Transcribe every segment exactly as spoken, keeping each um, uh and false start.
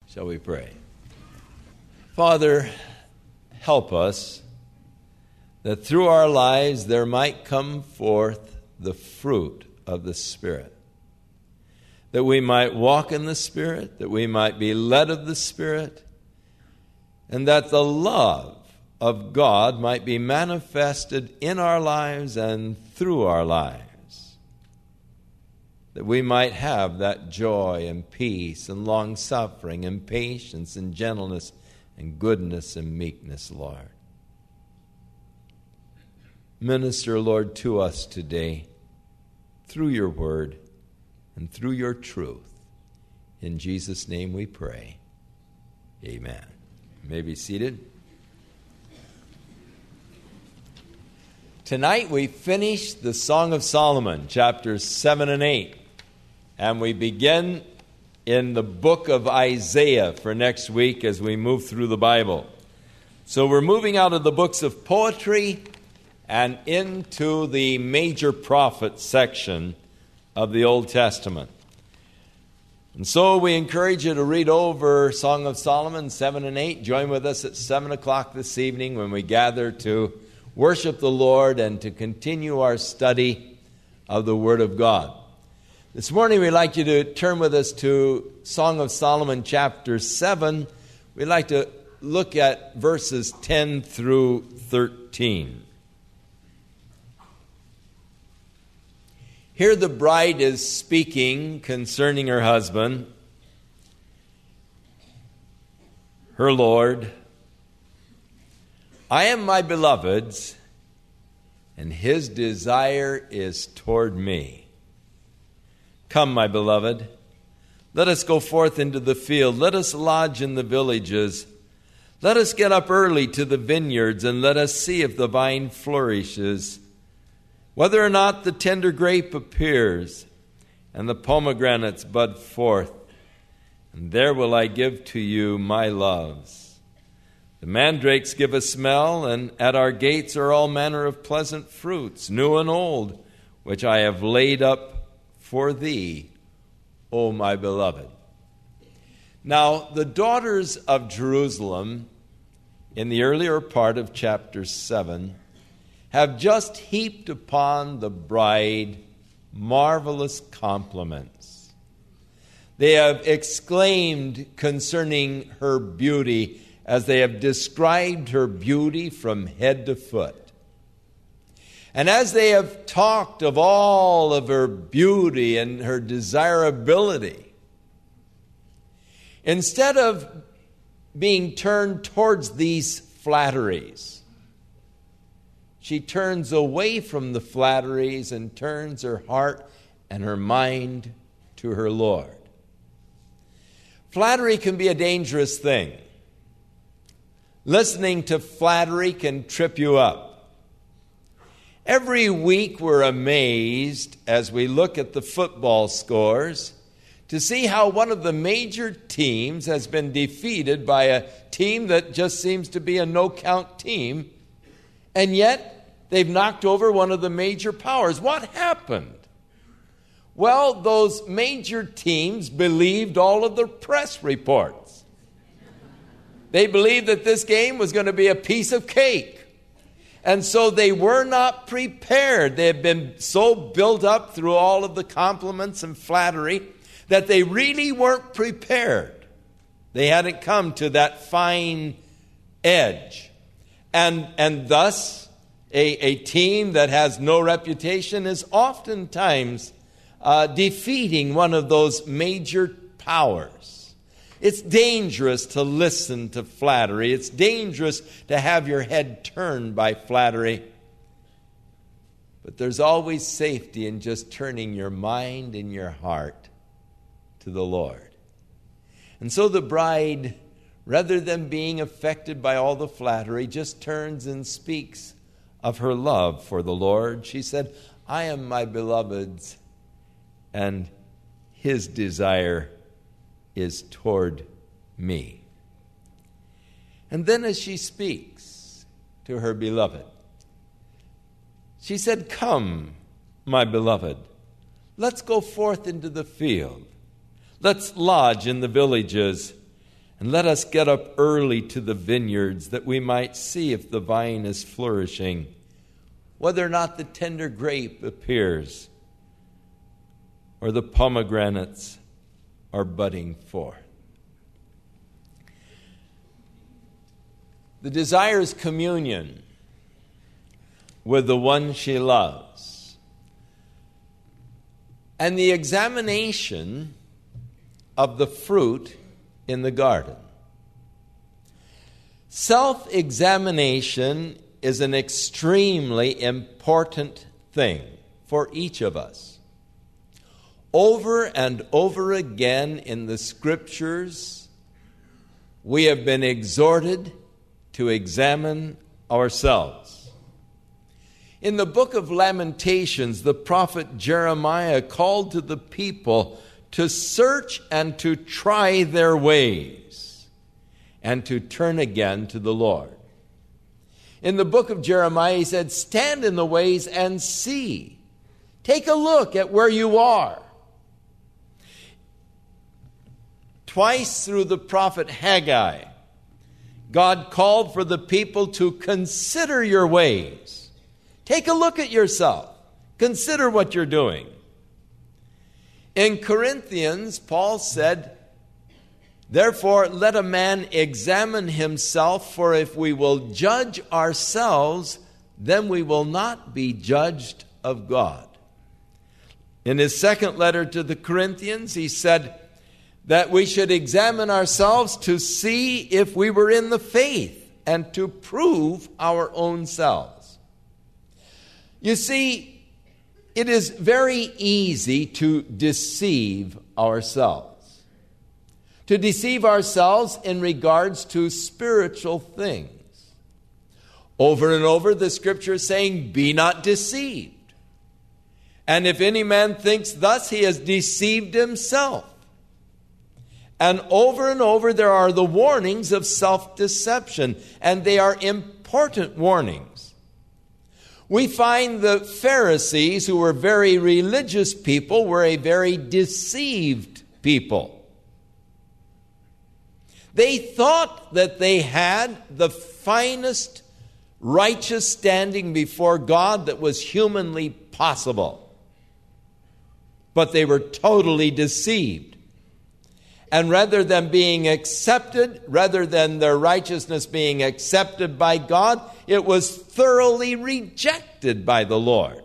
Shall we pray? Father, help us that through our lives there might come forth the fruit of the Spirit, that we might walk in the Spirit, that we might be led of the Spirit, and that the love of God might be manifested in our lives and through our lives, that we might have that joy and peace and long-suffering and patience and gentleness and goodness and meekness, Lord. Minister, Lord, to us today through your word and through your truth. In Jesus' name we pray. Amen. You may be seated. Tonight we finish the Song of Solomon, chapters seven and eight. And we begin in the book of Isaiah for next week as we move through the Bible. So we're moving out of the books of poetry and into the major prophet section of the Old Testament. And so we encourage you to read over Song of Solomon seven and eight. Join with us at seven o'clock this evening when we gather to worship the Lord and to continue our study of the Word of God. This morning we'd like you to turn with us to Song of Solomon chapter seven. We'd like to look at verses ten through thirteen. Here the bride is speaking concerning her husband, her Lord. I am my beloved's, and his desire is toward me. Come, my beloved, let us go forth into the field. Let us lodge in the villages. Let us get up early to the vineyards, and let us see if the vine flourishes, whether or not the tender grape appears, and the pomegranates bud forth. And there will I give to you my loves. The mandrakes give a smell, and at our gates are all manner of pleasant fruits, new and old, which I have laid up for thee, O my beloved. Now, the daughters of Jerusalem, in the earlier part of chapter seven, have just heaped upon the bride marvelous compliments. They have exclaimed concerning her beauty as they have described her beauty from head to foot. And as they have talked of all of her beauty and her desirability, instead of being turned towards these flatteries, she turns away from the flatteries and turns her heart and her mind to her Lord. Flattery can be a dangerous thing. Listening to flattery can trip you up. Every week we're amazed as we look at the football scores to see how one of the major teams has been defeated by a team that just seems to be a no-count team, and yet they've knocked over one of the major powers. What happened? Well, those major teams believed all of the press reports. They believed that this game was going to be a piece of cake. And so they were not prepared. They had been so built up through all of the compliments and flattery that they really weren't prepared. They hadn't come to that fine edge. And, and thus, a, a team that has no reputation is oftentimes uh, defeating one of those major powers. It's dangerous to listen to flattery. It's dangerous to have your head turned by flattery. But there's always safety in just turning your mind and your heart to the Lord. And so the bride, rather than being affected by all the flattery, just turns and speaks of her love for the Lord. She said, I am my beloved's, and his desire is toward me. And then as she speaks to her beloved, she said, come, my beloved, let's go forth into the field. Let's lodge in the villages, And let us get up early to the vineyards, that we might see if the vine is flourishing, whether or not the tender grape appears, or the pomegranates are budding forth. The desire is communion with the one she loves. And the examination of the fruit in the garden. Self-examination is an extremely important thing for each of us. Over and over again in the Scriptures, we have been exhorted to examine ourselves. In the book of Lamentations, the prophet Jeremiah called to the people to search and to try their ways and to turn again to the Lord. In the book of Jeremiah, he said, stand in the ways and see. Take a look at where you are. Twice through the prophet Haggai, God called for the people to consider your ways. Take a look at yourself. Consider what you're doing. In Corinthians, Paul said, therefore, let a man examine himself, for if we will judge ourselves, then we will not be judged of God. In his second letter to the Corinthians, he said that we should examine ourselves to see if we were in the faith and to prove our own selves. You see, it is very easy to deceive ourselves. To deceive ourselves in regards to spiritual things. Over and over, the Scripture is saying, be not deceived. And if any man thinks thus, he has deceived himself. And over and over, there are the warnings of self-deception, and they are important warnings. We find the Pharisees, who were very religious people, were a very deceived people. They thought that they had the finest righteous standing before God that was humanly possible. But they were totally deceived. And rather than being accepted, rather than their righteousness being accepted by God, it was thoroughly rejected by the Lord.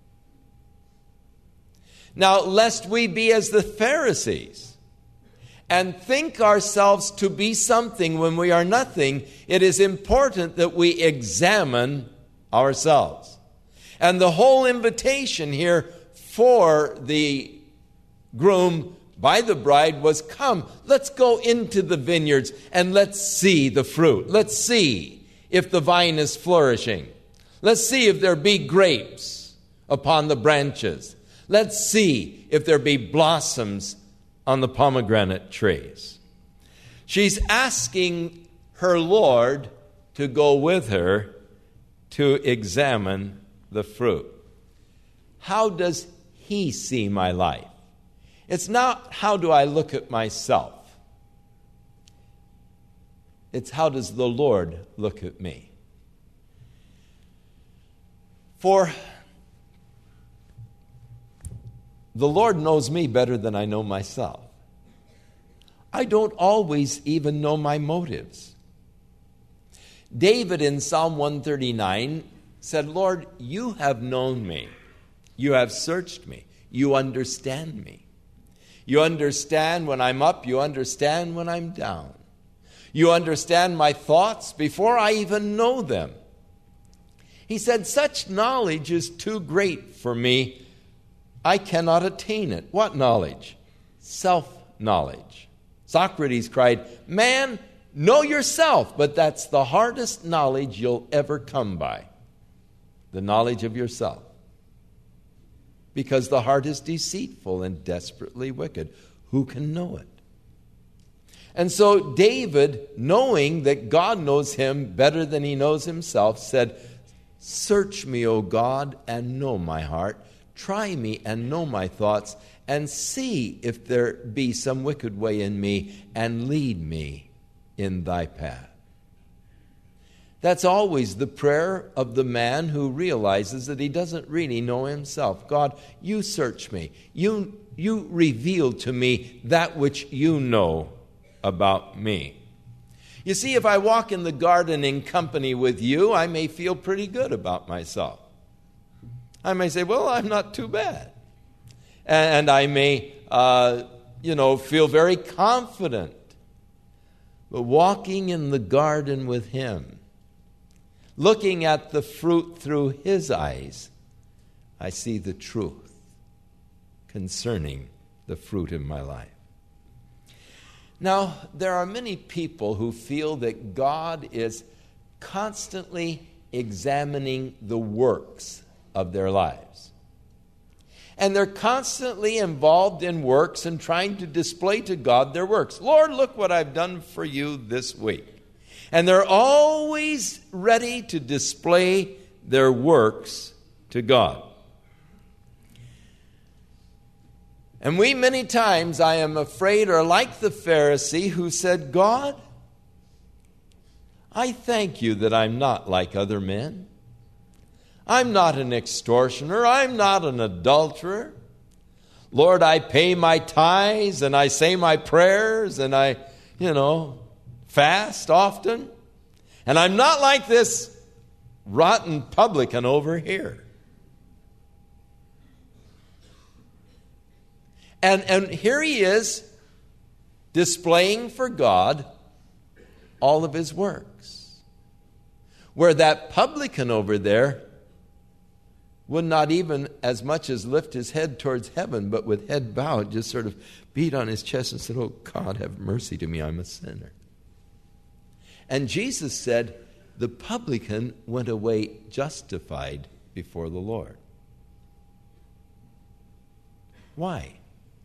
Now, lest we be as the Pharisees and think ourselves to be something when we are nothing, it is important that we examine ourselves. And the whole invitation here for the groom by the bride was, come, let's go into the vineyards and let's see the fruit. Let's see if the vine is flourishing. Let's see if there be grapes upon the branches. Let's see if there be blossoms on the pomegranate trees. She's asking her Lord to go with her to examine the fruit. How does He see my life? It's not how do I look at myself. It's how does the Lord look at me? For the Lord knows me better than I know myself. I don't always even know my motives. David in Psalm one thirty-nine said, Lord, you have known me. You have searched me. You understand me. You understand when I'm up. You understand when I'm down. You understand my thoughts before I even know them. He said, such knowledge is too great for me. I cannot attain it. What knowledge? Self-knowledge. Socrates cried, man, know yourself, but that's the hardest knowledge you'll ever come by. The knowledge of yourself. Because the heart is deceitful and desperately wicked. Who can know it? And so David, knowing that God knows him better than he knows himself, said, search me, O God, and know my heart. Try me and know my thoughts, and see if there be some wicked way in me, and lead me in thy path. That's always the prayer of the man who realizes that he doesn't really know himself. God, you search me. You, you reveal to me that which you know about me. You see, if I walk in the garden in company with you, I may feel pretty good about myself. I may say, well, I'm not too bad. And I may, uh, you know, feel very confident. But walking in the garden with him, looking at the fruit through his eyes, I see the truth concerning the fruit in my life. Now, there are many people who feel that God is constantly examining the works of their lives. And they're constantly involved in works and trying to display to God their works. Lord, look what I've done for you this week. And they're always ready to display their works to God. And we many times, I am afraid, are like the Pharisee who said, God, I thank you that I'm not like other men. I'm not an extortioner. I'm not an adulterer. Lord, I pay my tithes and I say my prayers and I, you know, fast often. And I'm not like this rotten publican over here. And, and here he is displaying for God all of his works. Where that publican over there would not even as much as lift his head towards heaven, but with head bowed, just sort of beat on his chest and said, oh God, have mercy to me, I'm a sinner. And Jesus said, the publican went away justified before the Lord. Why?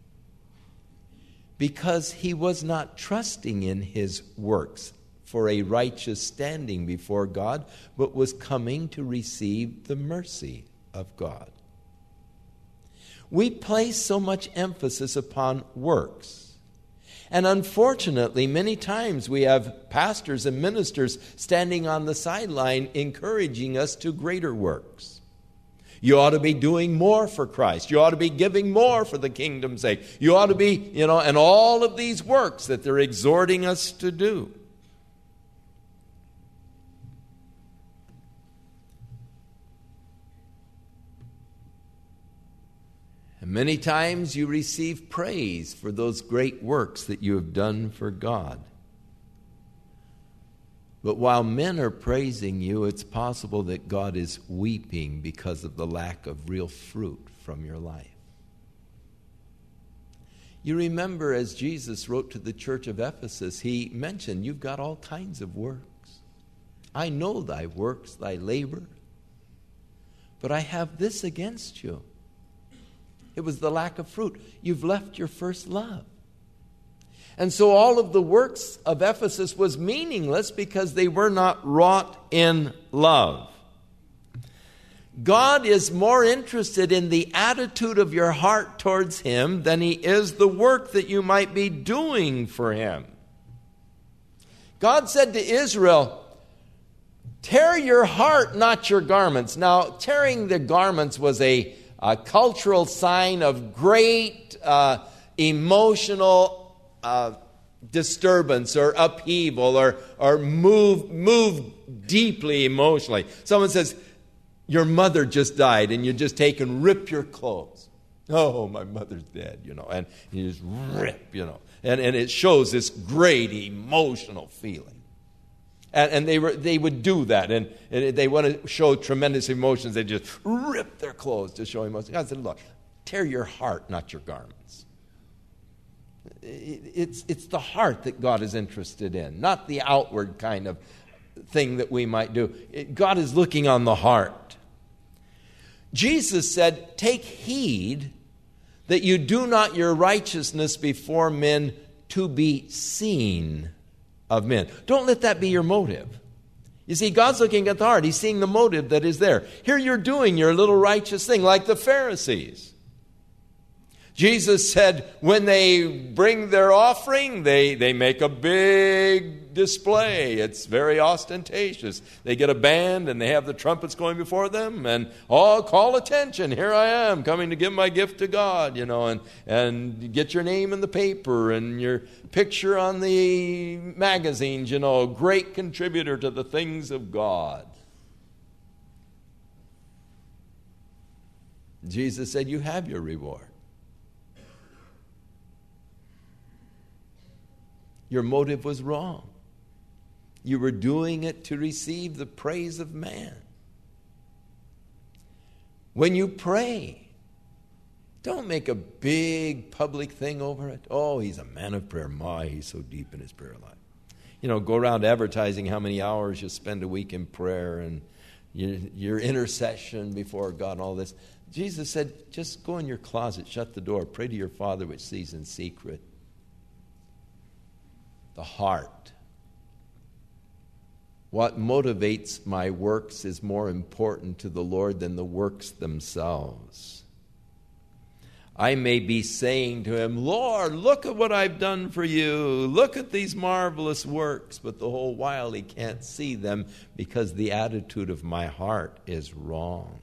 Because he was not trusting in his works for a righteous standing before God, but was coming to receive the mercy of God. We place so much emphasis upon works. And unfortunately, many times we have pastors and ministers standing on the sideline encouraging us to greater works. You ought to be doing more for Christ. You ought to be giving more for the kingdom's sake. You ought to be, you know, and all of these works that they're exhorting us to do. And many times you receive praise for those great works that you have done for God. But while men are praising you, it's possible that God is weeping because of the lack of real fruit from your life. You remember as Jesus wrote to the church of Ephesus, he mentioned, you've got all kinds of works. I know thy works, thy labor, but I have this against you. It was the lack of fruit. You've left your first love. And so all of the works of Ephesus was meaningless because they were not wrought in love. God is more interested in the attitude of your heart towards him than he is the work that you might be doing for him. God said to Israel, tear your heart, not your garments. Now, tearing the garments was a, a cultural sign of great uh, emotional Uh, disturbance or upheaval or, or move, move deeply emotionally. Someone says, your mother just died and you just take and rip your clothes. Oh, my mother's dead, you know, and you just rip, you know. And, and it shows this great emotional feeling. And, and they were they would do that. And, and they want to show tremendous emotions. They just rip their clothes to show emotion. God said, look, tear your heart, not your garments. It's, it's the heart that God is interested in, not the outward kind of thing that we might do. It, God is looking on the heart. Jesus said, take heed that you do not your righteousness before men to be seen of men. Don't let that be your motive. You see, God's looking at the heart. He's seeing the motive that is there. Here you're doing your little righteous thing like the Pharisees. Jesus said when they bring their offering, they, they make a big display. It's very ostentatious. They get a band and they have the trumpets going before them and, oh, call attention. Here I am coming to give my gift to God, you know, and, and get your name in the paper and your picture on the magazines, you know, great contributor to the things of God. Jesus said, you have your reward. Your motive was wrong. You were doing it to receive the praise of man. When you pray, don't make a big public thing over it. Oh, he's a man of prayer. My, he's so deep in his prayer life. You know, go around advertising how many hours you spend a week in prayer and your, your intercession before God and all this. Jesus said, just go in your closet, shut the door, pray to your Father which sees in secret. The heart. What motivates my works is more important to the Lord than the works themselves. I may be saying to him, Lord, look at what I've done for you. Look at these marvelous works. But the whole while he can't see them because the attitude of my heart is wrong.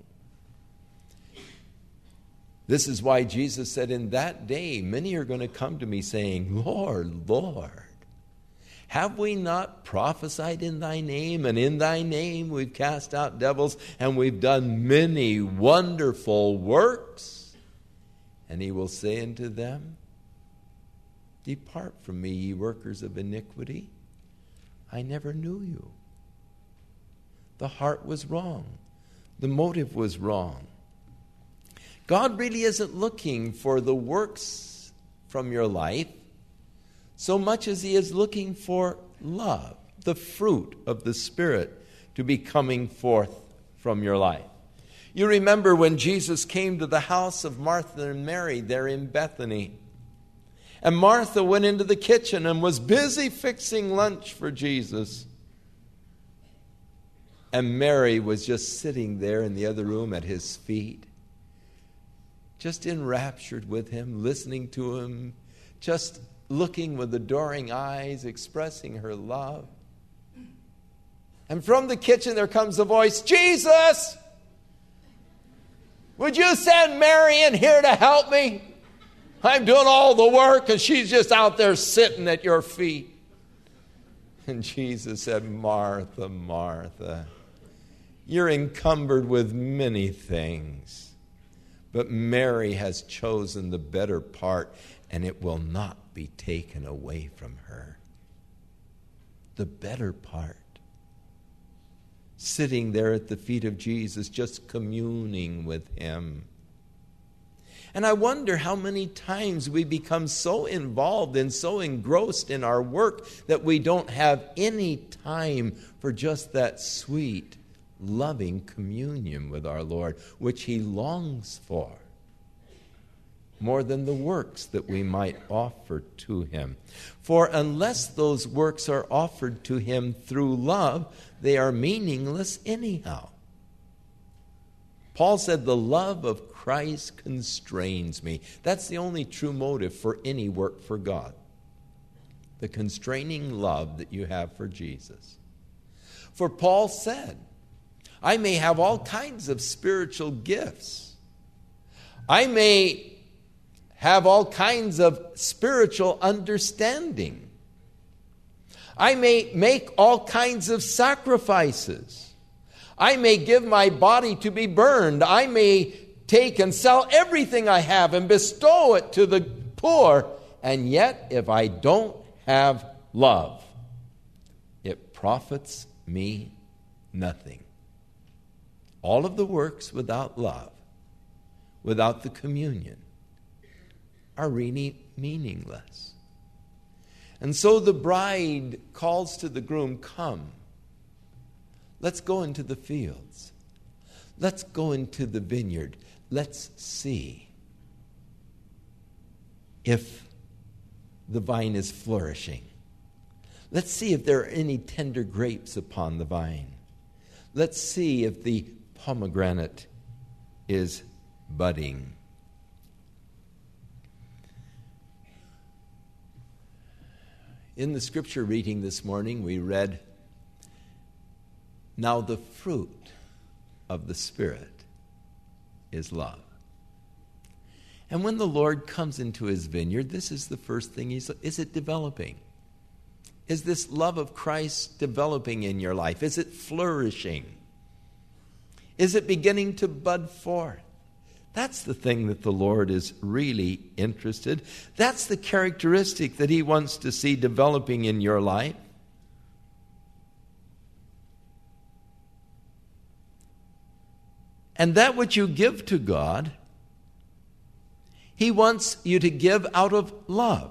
This is why Jesus said, in that day, many are going to come to me saying, Lord, Lord, have we not prophesied in thy name? And in thy name we've cast out devils, and we've done many wonderful works. And he will say unto them, depart from me, ye workers of iniquity. I never knew you. The heart was wrong. The motive was wrong. God really isn't looking for the works from your life so much as he is looking for love, the fruit of the Spirit to be coming forth from your life. You remember when Jesus came to the house of Martha and Mary there in Bethany. And Martha went into the kitchen and was busy fixing lunch for Jesus. And Mary was just sitting there in the other room at his feet, just enraptured with him, listening to him, just looking with adoring eyes, expressing her love. And from the kitchen there comes a voice, Jesus, would you send Mary in here to help me? I'm doing all the work and she's just out there sitting at your feet. And Jesus said, Martha, Martha, you're encumbered with many things, but Mary has chosen the better part, and it will not be taken away from her. The better part. Sitting there at the feet of Jesus, just communing with him. And I wonder how many times we become so involved and so engrossed in our work that we don't have any time for just that sweet, loving communion with our Lord, which he longs for, more than the works that we might offer to him. For unless those works are offered to him through love, they are meaningless anyhow. Paul said, the love of Christ constrains me. That's the only true motive for any work for God. The constraining love that you have for Jesus. For Paul said, I may have all kinds of spiritual gifts. I may have all kinds of spiritual understanding. I may make all kinds of sacrifices. I may give my body to be burned. I may take and sell everything I have and bestow it to the poor. And yet, if I don't have love, it profits me nothing. All of the works without love, without the communion, are really meaningless. And so the bride calls to the groom, come, let's go into the fields. Let's go into the vineyard. Let's see if the vine is flourishing. Let's see if there are any tender grapes upon the vine. Let's see if the pomegranate is budding. In the scripture reading this morning, we read, "Now the fruit of the Spirit is love." And when the Lord comes into his vineyard, this is the first thing he's, is it developing? Is this love of Christ developing in your life? Is it flourishing? Is it beginning to bud forth? That's the thing that the Lord is really interested. That's the characteristic that he wants to see developing in your life. And that which you give to God, he wants you to give out of love.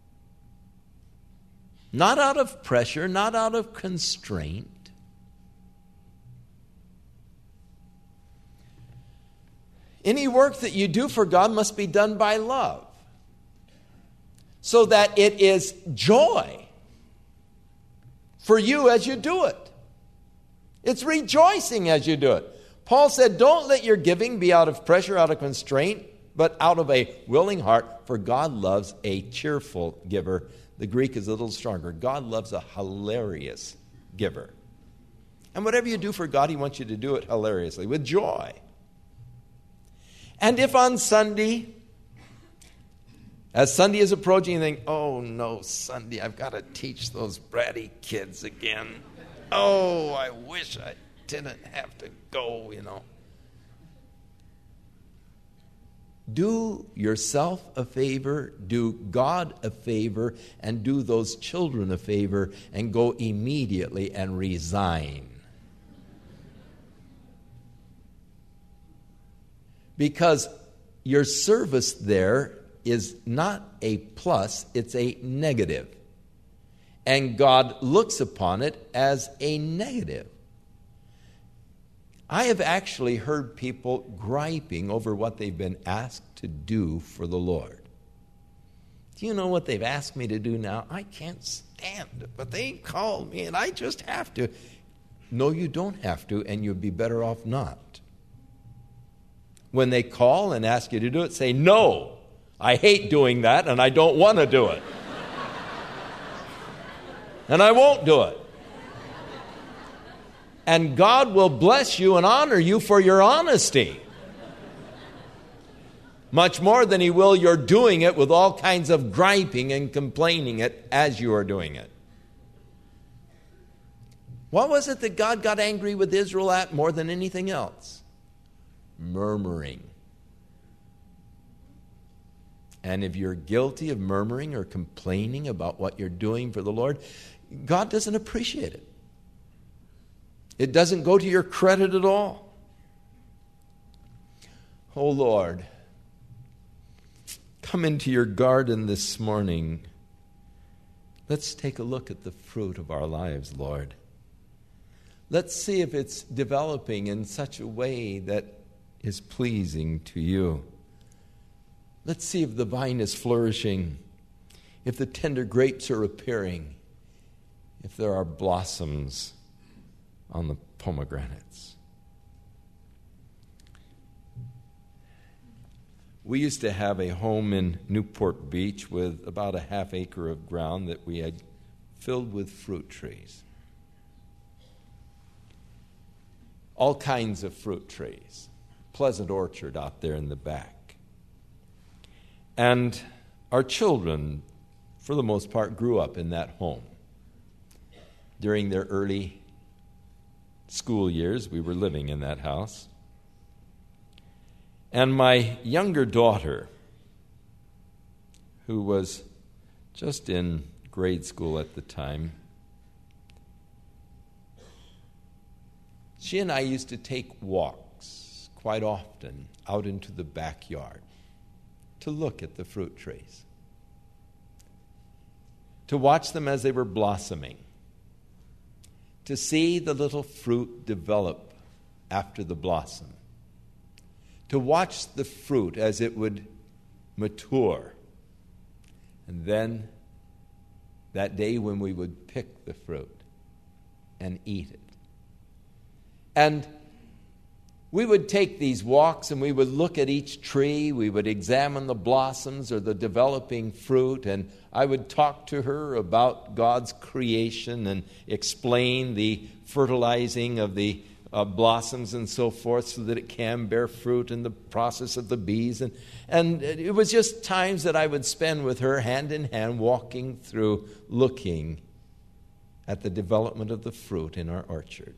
Not out of pressure, not out of constraint. Any work that you do for God must be done by love, so that it is joy for you as you do it. It's rejoicing as you do it. Paul said, don't let your giving be out of pressure, out of constraint, but out of a willing heart, for God loves a cheerful giver. The Greek is a little stronger. God loves a hilarious giver. And whatever you do for God, he wants you to do it hilariously, with joy. And if on Sunday, as Sunday is approaching, you think, oh no, Sunday, I've got to teach those bratty kids again. Oh, I wish I didn't have to go, you know. Do yourself a favor, do God a favor, and do those children a favor, and go immediately and resign. Because your service there is not a plus, it's a negative. And God looks upon it as a negative. I have actually heard people griping over what they've been asked to do for the Lord. Do you know what they've asked me to do now? I can't stand it, but they called me and I just have to. No, you don't have to, and you'd be better off not. When they call and ask you to do it, say, no, I hate doing that and I don't want to do it. And I won't do it. And God will bless you and honor you for your honesty. Much more than he will your doing it with all kinds of griping and complaining it as you are doing it. What was it that God got angry with Israel at more than anything else? Murmuring. And if you're guilty of murmuring or complaining about what you're doing for the Lord, God doesn't appreciate it. It doesn't go to your credit at all. Oh Lord, come into your garden this morning. Let's take a look at the fruit of our lives, Lord. Let's see if it's developing in such a way that is pleasing to you. Let's see if the vine is flourishing, if the tender grapes are appearing, if there are blossoms on the pomegranates. We used to have a home in Newport Beach with about a half acre of ground that we had filled with fruit trees. All kinds of fruit trees. Pleasant orchard out there in the back. And our children, for the most part, grew up in that home. During their early school years, we were living in that house. And my younger daughter, who was just in grade school at the time, she and I used to take walks quite often out into the backyard to look at the fruit trees, to watch them as they were blossoming, to see the little fruit develop after the blossom, to watch the fruit as it would mature, and then that day when we would pick the fruit and eat it. And We would take these walks and we would look at each tree. We would examine the blossoms or the developing fruit. And I would talk to her about God's creation and explain the fertilizing of the uh, blossoms and so forth so that it can bear fruit and the process of the bees. And, and it was just times that I would spend with her hand in hand walking through looking at the development of the fruit in our orchard.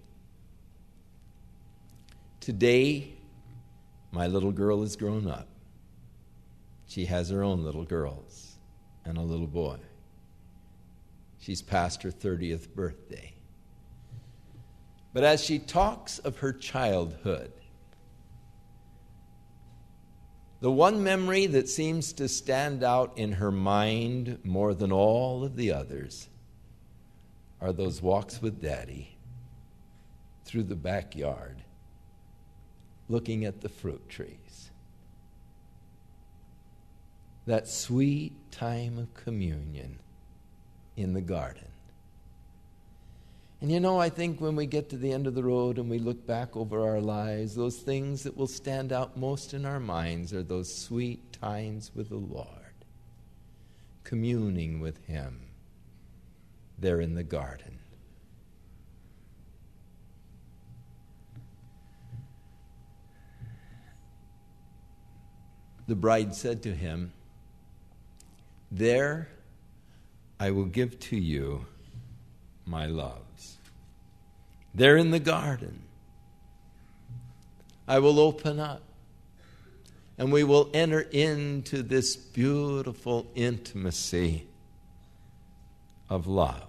Today, my little girl is grown up. She has her own little girls and a little boy. She's past her thirtieth birthday. But as she talks of her childhood, the one memory that seems to stand out in her mind more than all of the others are those walks with Daddy through the backyard, looking at the fruit trees. That sweet time of communion in the garden. And you know, I think when we get to the end of the road and we look back over our lives, those things that will stand out most in our minds are those sweet times with the Lord, communing with Him there in the garden. The bride said to him, "There I will give to you my loves. There in the garden I will open up and we will enter into this beautiful intimacy of love."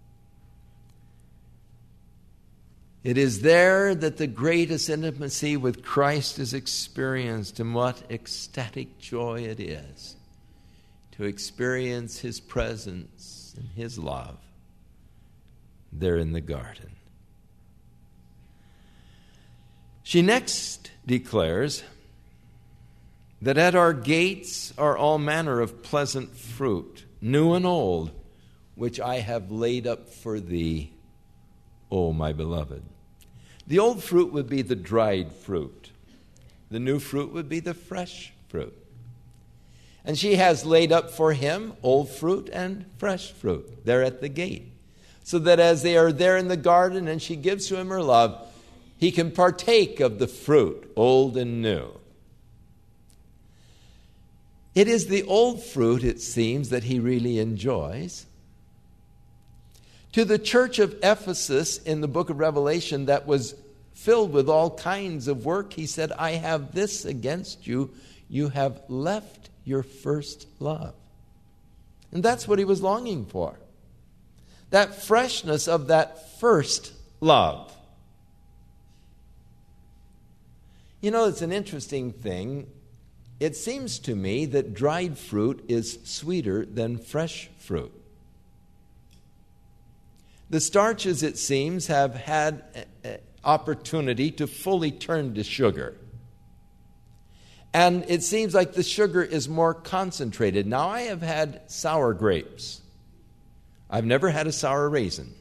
It is there that the greatest intimacy with Christ is experienced, and what ecstatic joy it is to experience His presence and His love there in the garden. She next declares that at our gates are all manner of pleasant fruit, new and old, which I have laid up for thee, O my beloved. The old fruit would be the dried fruit. The new fruit would be the fresh fruit. And she has laid up for him old fruit and fresh fruit there at the gate, so that as they are there in the garden and she gives to him her love, he can partake of the fruit, old and new. It is the old fruit, it seems, that he really enjoys. To the church of Ephesus in the book of Revelation that was filled with all kinds of work, he said, "I have this against you. You have left your first love." And that's what he was longing for. That freshness of that first love. You know, it's an interesting thing. It seems to me that dried fruit is sweeter than fresh fruit. The starches, it seems, have had opportunity to fully turn to sugar. And it seems like the sugar is more concentrated. Now, I have had sour grapes. I've never had a sour raisin.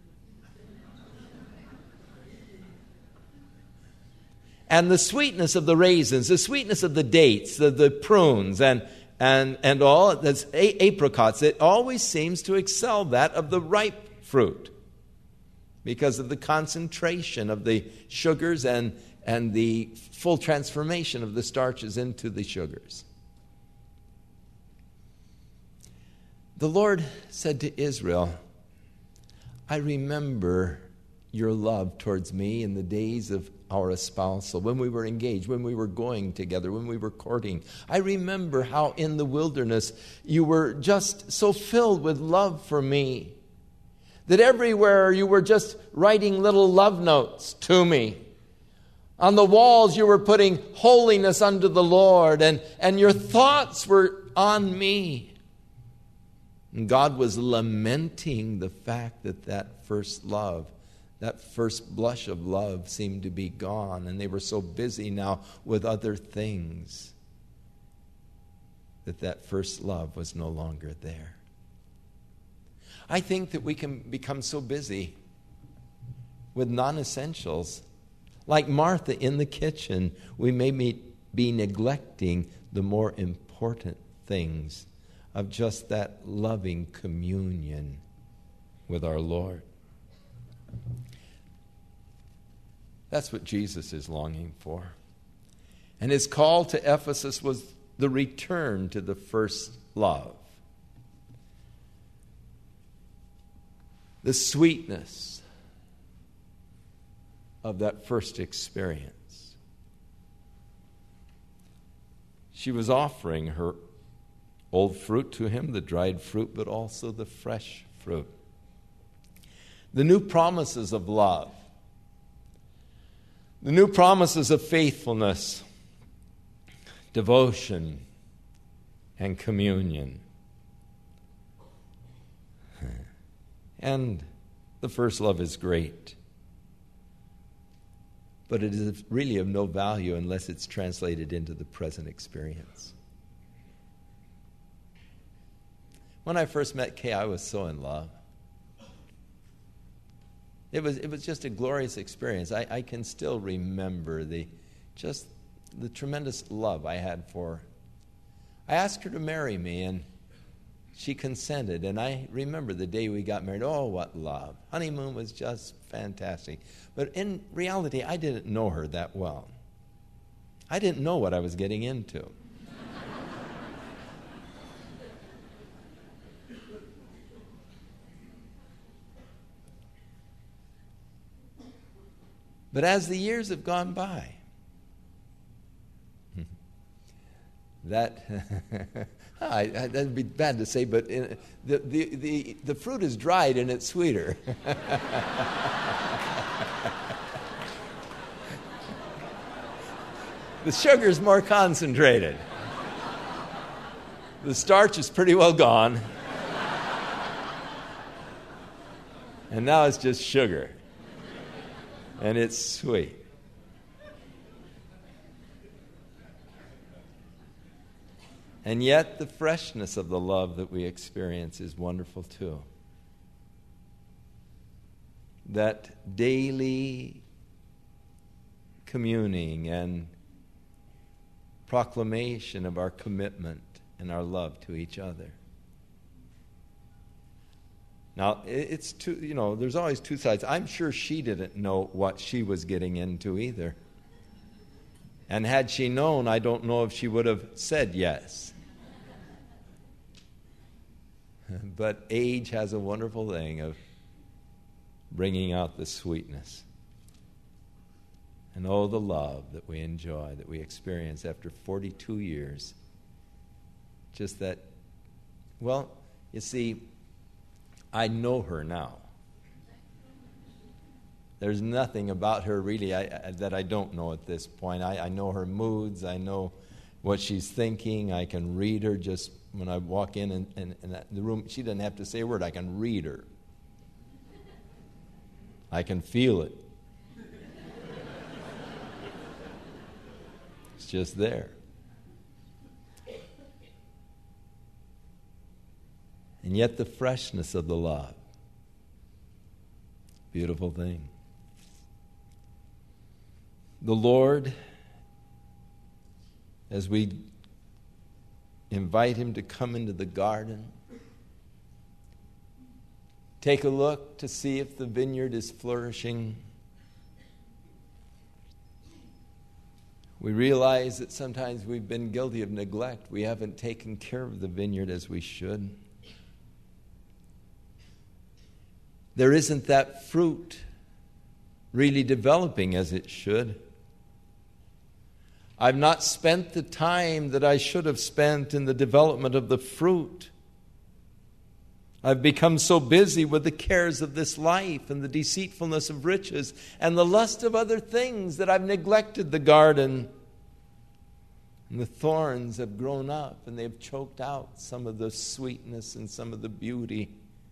And the sweetness of the raisins, the sweetness of the dates, the, the prunes, and, and, and all, that's a- apricots, it always seems to excel that of the ripe fruit because of the concentration of the sugars and, and the full transformation of the starches into the sugars. The Lord said to Israel, "I remember your love towards me in the days of our espousal, when we were engaged, when we were going together, when we were courting. I remember how in the wilderness you were just so filled with love for me that everywhere you were just writing little love notes to me. On the walls you were putting holiness unto the Lord, and, and your thoughts were on me." And God was lamenting the fact that that first love, that first blush of love seemed to be gone, and they were so busy now with other things that that first love was no longer there. I think that we can become so busy with non-essentials, Like Martha in the kitchen, we may be neglecting the more important things of just that loving communion with our Lord. That's what Jesus is longing for. And his call to Ephesus was the return to the first love. The sweetness of that first experience. She was offering her old fruit to him, the dried fruit, but also the fresh fruit. The new promises of love. The new promises of faithfulness, devotion, and communion. And the first love is great. But it is really of no value unless it's translated into the present experience. When I first met Kay, I was so in love. It was it was just a glorious experience. I, I can still remember the just the tremendous love I had for her. I asked her to marry me, and she consented. And I remember the day we got married. Oh, what love. Honeymoon was just fantastic. But in reality, I didn't know her that well. I didn't know what I was getting into. But as the years have gone by, that I, I, that'd be bad to say, but in, the, the, the, the fruit is dried and it's sweeter. The sugar is more concentrated. The starch is pretty well gone. And now it's just sugar. And it's sweet. And yet the freshness of the love that we experience is wonderful too. That daily communing and proclamation of our commitment and our love to each other. Now, it's two, you know, there's always two sides. I'm sure she didn't know what she was getting into either. And had she known, I don't know if she would have said yes. But age has a wonderful thing of bringing out the sweetness. And oh, the love that we enjoy, that we experience after forty-two years. Just that, well, you see, I know her now. There's nothing about her really I, I, that I don't know at this point. I, I know her moods. I know what she's thinking. I can read her just when I walk in and, and, and the room. She doesn't have to say a word. I can read her. I can feel it. It's just there. And yet the freshness of the love. Beautiful thing. The Lord, as we invite him to come into the garden, take a look to see if the vineyard is flourishing. We realize that sometimes we've been guilty of neglect. We haven't taken care of the vineyard as we should. There isn't that fruit really developing as it should. I've not spent the time that I should have spent in the development of the fruit. I've become so busy with the cares of this life and the deceitfulness of riches and the lust of other things that I've neglected the garden. And the thorns have grown up and they've choked out some of the sweetness and some of the beauty.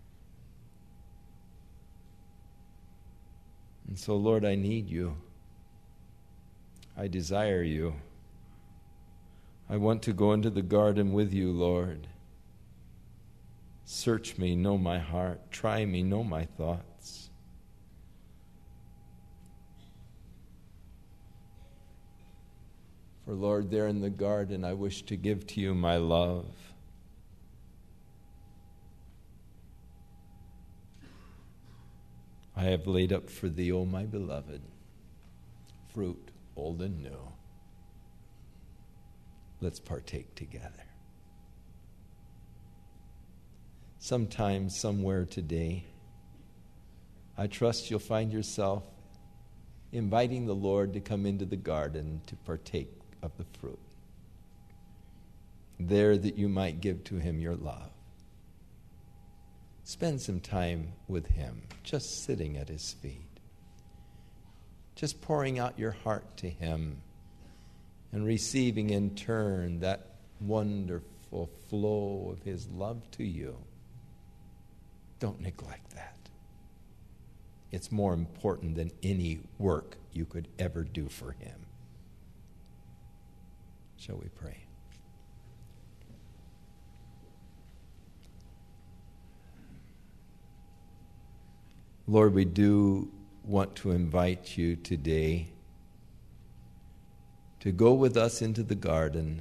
And so, Lord, I need you. I desire you. I want to go into the garden with you, Lord. Search me, know my heart. Try me, know my thoughts. For Lord, there in the garden, I wish to give to you my love. I have laid up for thee, O my beloved, fruit old and new. Let's partake together. Sometime, somewhere today, I trust you'll find yourself inviting the Lord to come into the garden to partake of the fruit. There that you might give to him your love. Spend some time with him, just sitting at his feet. Just pouring out your heart to him and receiving in turn that wonderful flow of his love to you. Don't neglect that. It's more important than any work you could ever do for him. Shall we pray? Lord, we do want to invite you today to go with us into the garden,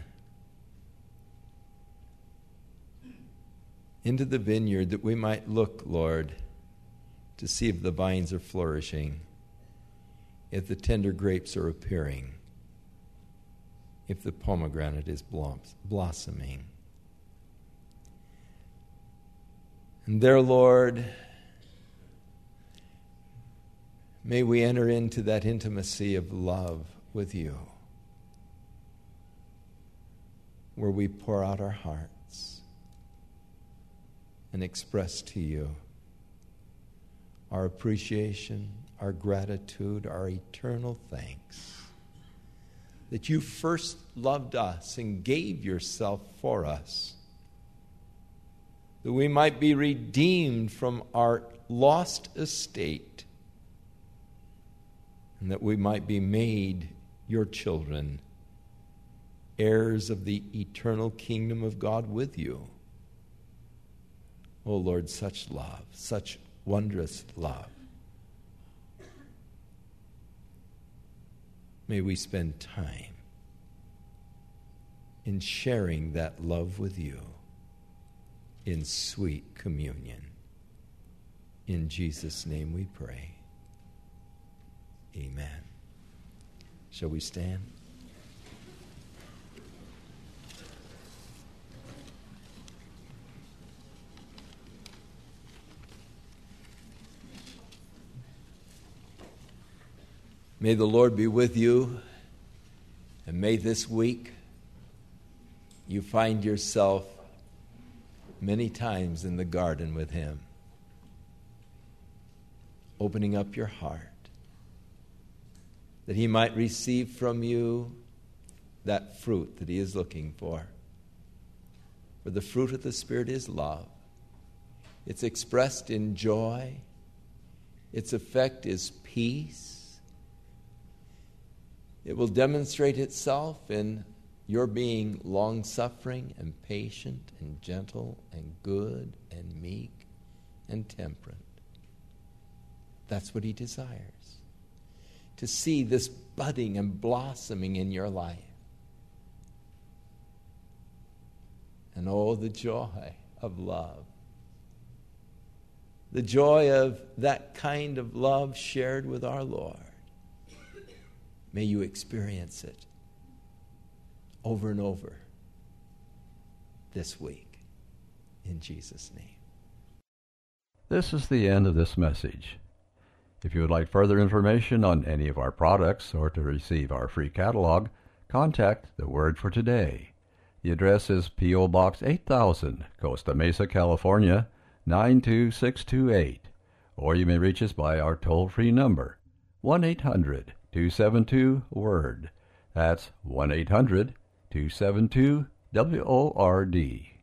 into the vineyard, that we might look, Lord, to see if the vines are flourishing, if the tender grapes are appearing, if the pomegranate is blossoming. And there, Lord, may we enter into that intimacy of love with you, where we pour out our hearts and express to you our appreciation, our gratitude, our eternal thanks that you first loved us and gave yourself for us, that we might be redeemed from our lost estate, and that we might be made your children, heirs of the eternal kingdom of God with you. Oh Lord, such love, such wondrous love. May we spend time in sharing that love with you in sweet communion. In Jesus' name we pray. Amen. Shall we stand? May the Lord be with you, and may this week you find yourself many times in the garden with him, opening up your heart, that he might receive from you that fruit that he is looking for. For the fruit of the Spirit is love. It's expressed in joy. Its effect is peace. It will demonstrate itself in your being long-suffering and patient and gentle and good and meek and temperate. That's what he desires. To see this budding and blossoming in your life. And oh, the joy of love. The joy of that kind of love shared with our Lord. May you experience it over and over this week. In Jesus' name. This is the end of this message. If you would like further information on any of our products or to receive our free catalog, contact The Word for Today. The address is P O. Box eight thousand, Costa Mesa, California, nine two six two eight. Or you may reach us by our toll-free number, one eight hundred two seven two WORD. That's one eight hundred two seven two W O R D.